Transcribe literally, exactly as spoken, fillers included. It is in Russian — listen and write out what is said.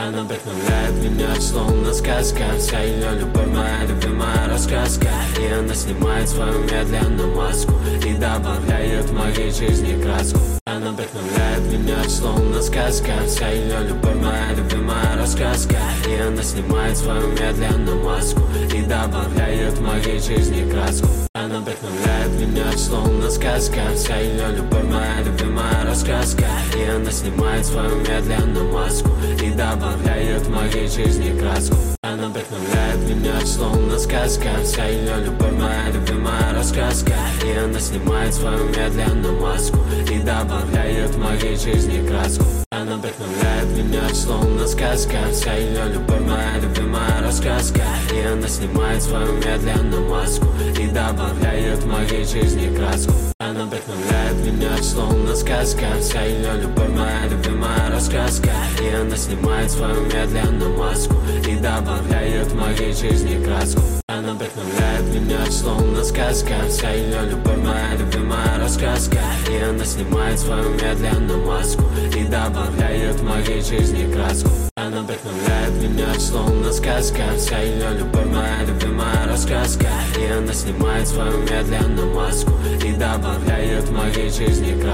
Она вдохновляет меня, словно сказка. Вся ее любовь моя любимая раскраска. И она снимает свою медленную маску и добавляет в моей жизни краску. Она вдохновляет меня, словно сказка. Вся ее любовь моя любимая раскраска. И она снимает свою медленную маску и добавляет в моей жизни краску. Она вдохновляет меня, словно сказка. Вся ее любовь моя любимая раскраска. И она снимает свою медленную маску и добавляет в моей жизни краску. Она вдохновляет меня, словно сказка. Вся ее любовь моя любимая раскраска. И она снимает свою медленную маску и добавляет в моей жизни краску. Она вдохновляет меня, словно сказка. Вся ее любовь моя любимая раскраска. И она снимает свою медленную маску и добавляет в моей жизни краску. Она вдохновляет меня, словно сказка. Вся ее любовь моя любимая раскраска. И она снимает свою медленную маску и добавляет в моей жизни краску. Она вдохновляет меня, словно сказка. Вся ее любовь моя любимая раскраска. И она снимает свою медленную маску и добавляет в моей жизни краску. Она вдохновляет меня, словно сказка. Вся ее любовь моя любимая раскраска. И она снимает свою медленную маску и добавляет в моей жизни краску.